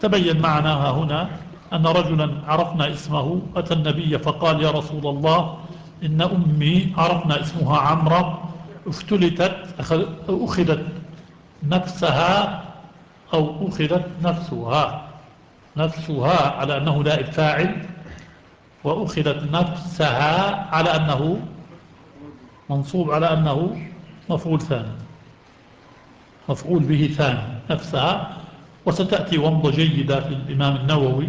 تبين معنا هنا أن رجلا عرفنا اسمه أتى النبي فقال يا رسول الله إن أمي عرفنا اسمها عمرة افتلتت أخذت نفسها أو أخذت نفسها على أنه نائب فاعل، وأخذت نفسها على أنه منصوب على أنه مفعول ثاني، مفعول به ثاني نفسها. وستأتي ومضة جيدة في الإمام النووي.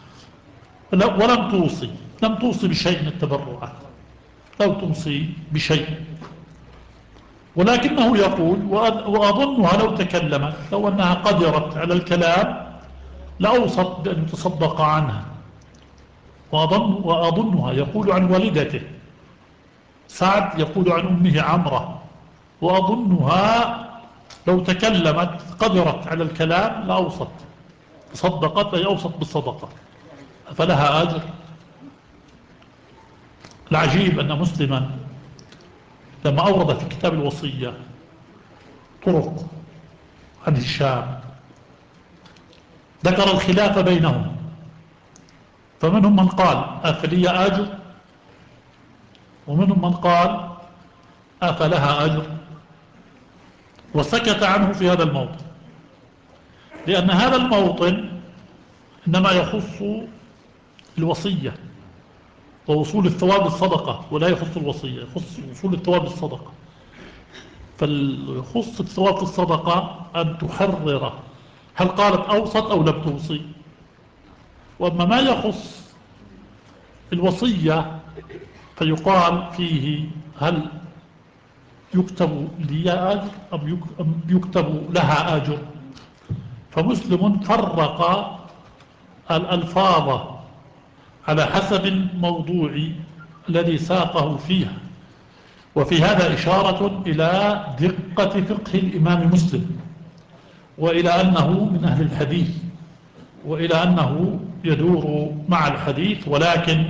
لم توصي بشيء من التبرعات، لو توصي بشيء، ولكنه يقول وأظنها لو تكلمت، لو أنها قدرت على الكلام لأوصت بأن يتصدق عنها. وأظنها يقول عن والدته، سعد يقول عن أمه عمرة، وأظنها لو تكلمت قدرت على الكلام لأوصت، تصدقت أي أوصت بالصدقة، فلها أجر. العجيب أن مسلما لما أورد في كتاب الوصية طرق عن هشام ذكر الخلاف بينهم، فمنهم من قال أفلي أجر، ومنهم من قال أفلها أجر، وسكت عنه في هذا الموطن، لأن هذا الموطن إنما يخص الوصية ووصول الثواب الصدقة، ولا يخص الوصية، يخص وصول الثواب الصدقة. فيخص الثواب في الصدقة أن تحرر هل قالت أوصت أو لم توصي. وأما ما يخص الوصية فيقال فيه هل يكتب لي أجر أم يكتب لها أجر. فمسلم فرق الألفاظ على حسب الموضوع الذي ساقه فيها. وفي هذا إشارة إلى دقة فقه الإمام مسلم، وإلى أنه من أهل الحديث، وإلى أنه يدور مع الحديث، ولكن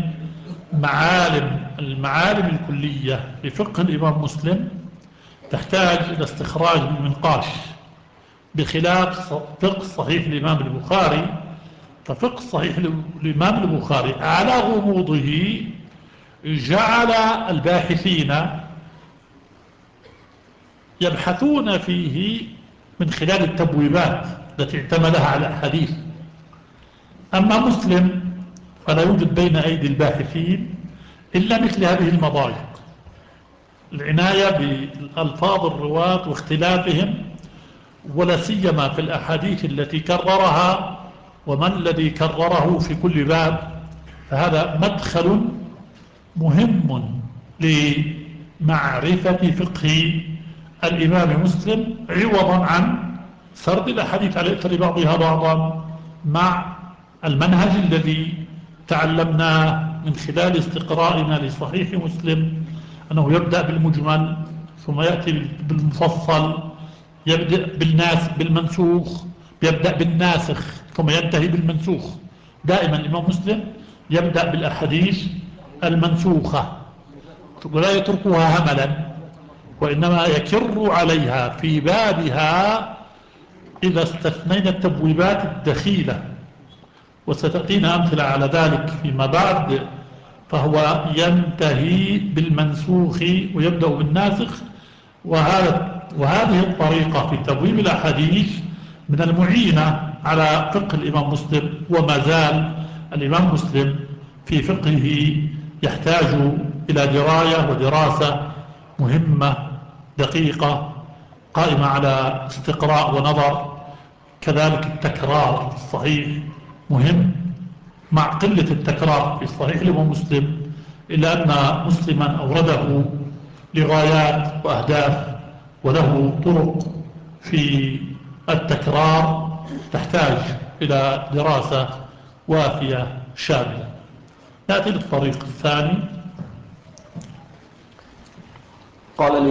المعالم الكلية لفقه الإمام مسلم تحتاج إلى استخراج بالمنقاش، بخلاف فقه صحيح الإمام البخاري. ففقه صحيح الإمام البخاري على غموضه جعل الباحثين يبحثون فيه من خلال التبويبات التي اعتمدها على الحديث. أما مسلم فلا يوجد بين أيدي الباحثين إلا مثل هذه المضايق، العناية بألفاظ الرواة واختلافهم، ولا سيما في الأحاديث التي كررها ومن الذي كرره في كل باب. فهذا مدخل مهم لمعرفة فقه الإمام مسلم، عوضا عن سرد الأحاديث على إثر بعضها بعضا، مع المنهج الذي تعلمناه من خلال استقرائنا لصحيح مسلم، أنه يبدأ بالمجمل ثم يأتي بالمفصل، يبدأ بالمنسوخ، يبدأ بالناسخ ثم ينتهي بالمنسوخ. دائما الإمام مسلم يبدأ بالأحاديث المنسوخة ولا يتركها هملا، وإنما يكر عليها في بابها إذا استثنينا التبويبات الدخيلة، وستأتينا أمثلة على ذلك فيما بعد. فهو ينتهي بالمنسوخ ويبدأ بالناسخ. وهذه الطريقة في تبويب الأحاديث من المعينة على فقه الإمام مسلم. وما زال الإمام مسلم في فقهه يحتاج إلى دراية ودراسة مهمة دقيقة قائمة على استقراء ونظر. كذلك التكرار في الصحيح مهم، مع قلة التكرار في صحيح الإمام مسلم، إلا أن مسلما أورده لغايات وأهداف وله طرق في التكرار تحتاج إلى دراسة وافية شاملة. نأتي للطريق الثاني. قال